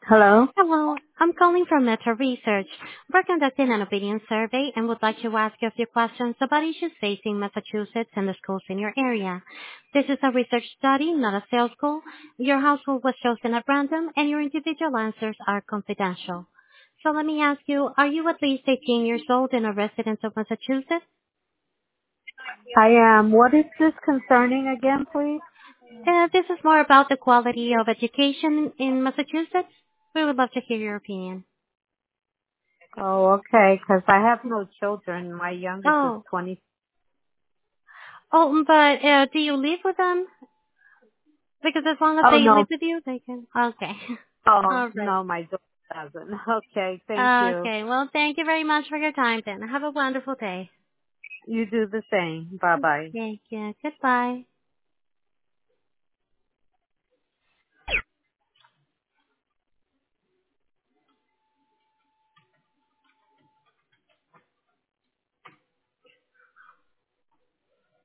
Hello? Hello, I'm calling from Meta Research. We're conducting an opinion survey and would like to ask you a few questions about issues facing Massachusetts and the schools in your area. This is a research study, not a sales call. Your household was chosen at random and your individual answers are confidential. So let me ask you, are you at least 18 years old and a resident of Massachusetts? I am. What is this concerning again, please? This is more about the quality of education in Massachusetts. We would love to hear your opinion. Oh, okay, 'cause I have no children. My youngest is Oh, 20. but do you live with them? Because as long as Oh, they live no. with you, they can. Okay. Oh, All right. no, my daughter doesn't. Okay, thank you. Okay. Well, thank you very much for your time then. Have a wonderful day. You do the same. Bye-bye. Thank you. Goodbye.